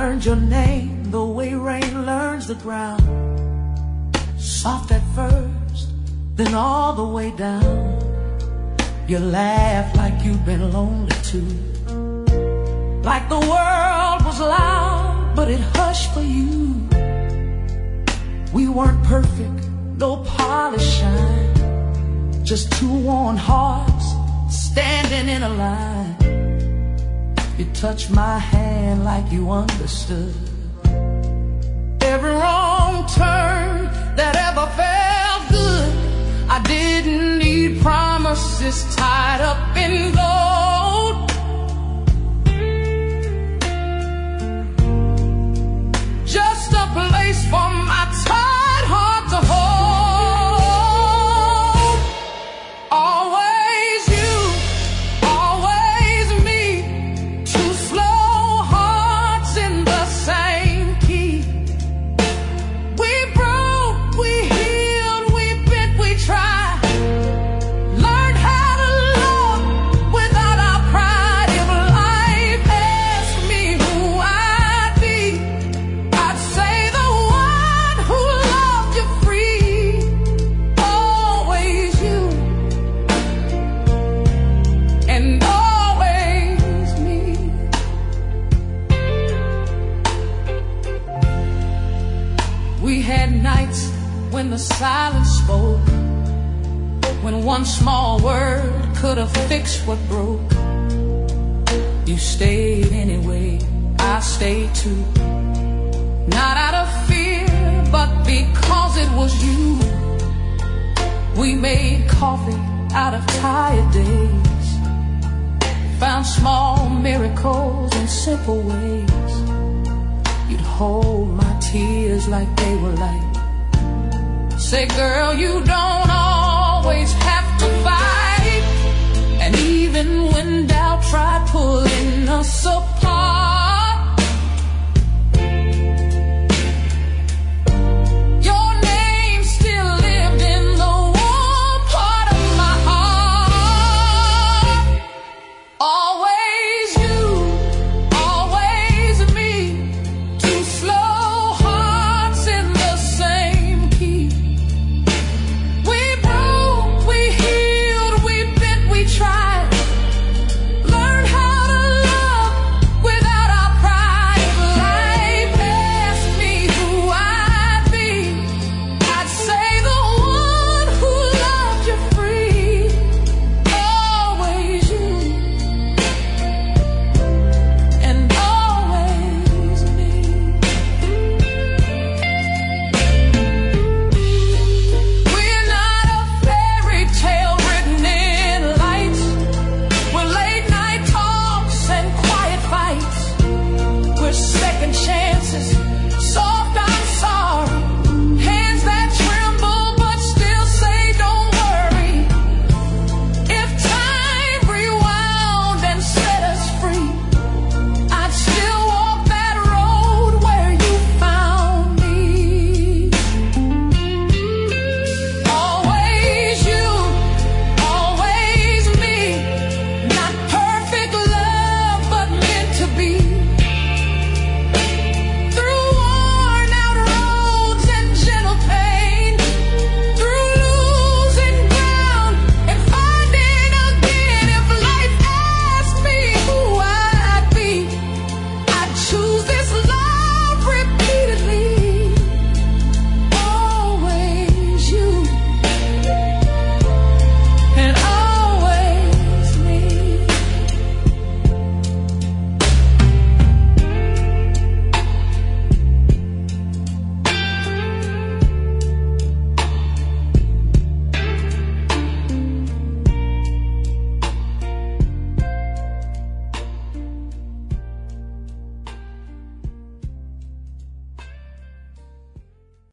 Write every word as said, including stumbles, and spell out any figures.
learned your name the way rain learns the ground. Soft at first, then all the way down. You laugh like you've been lonely too, like the world was loud, but it hushed for you. We weren't perfect, no polish shine, just two worn hearts standing in a line. You touched my hand like you understood every wrong turn that ever felt good. I didn't need promises tied up in gold, just a place for my tired heart to hold. Always you, always me, two slow hearts in the same key. We broke, we healed, we bent, we tried, learned how to love without our pride. If life asked me who I'd be, I'd say the one who loved you free. Always you, and always me. We had nights when the silence spoke, when one small word could have fixed what broke. You stayed anyway, I stayed too, not out of fear, but because it was you. We made coffee out of tired days, found small miracles in simple ways. You'd hold my tears like they were light, say, girl, you don't always have